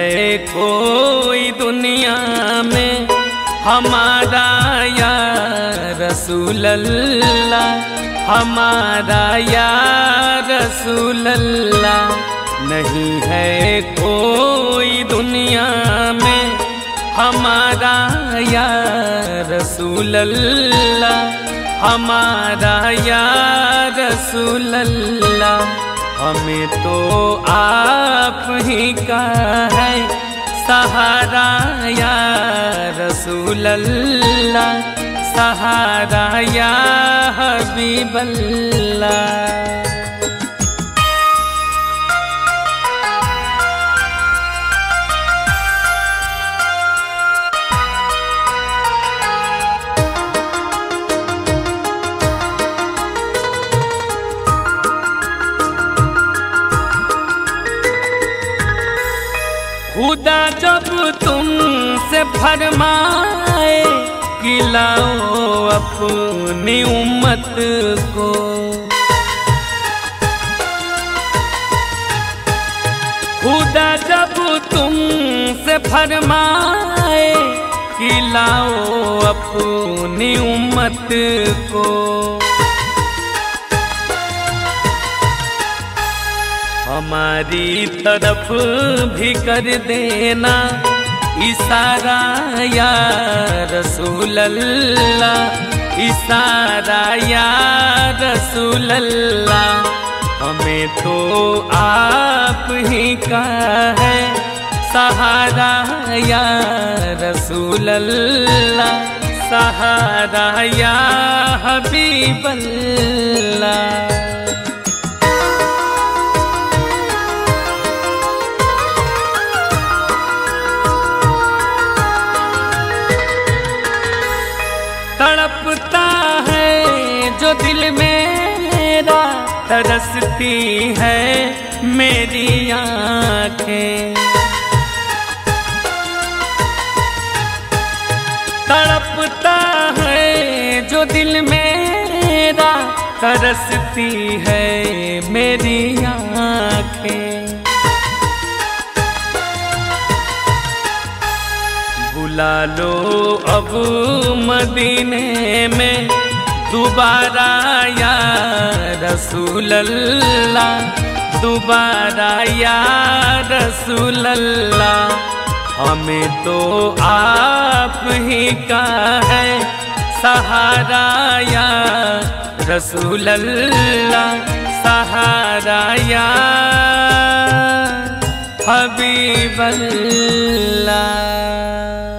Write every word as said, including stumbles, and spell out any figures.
है कोई दुनिया में हमारा या रसूल अल्लाह, हमारा या रसूल अल्लाह। नहीं है कोई दुनिया में हमारा या रसूल अल्लाह, हमारा या रसूल अल्लाह। हमें तो आप ही का है सहारा या रसूल अल्लाह, सहारा या हबीब अल्लाह। खुदा जब तुमसे फरमाए कि लाओ अपनी उम्मत को, खुदा जब तुमसे फरमाए कि लाओ अपनी उम्मत को, हमारी तरफ भी कर देना इशारा या रसूल अल्लाह, इशारा या रसूल अल्लाह। हमें तो आप ही का है सहारा या रसूल अल्लाह, सहारा या हबीब अल्लाह। तड़पता है जो दिल मेरा, तरसती है मेरी आँखें। तड़पता है जो दिल मेरा, तरसती है मेरी आँखें। बुला लो अब मदीने में दोबारा या रसूल अल्लाह, दोबारा या रसूल अल्लाह। हमें तो आप ही का है सहारा या रसूल अल्लाह, सहारा या हबीब अल्लाह।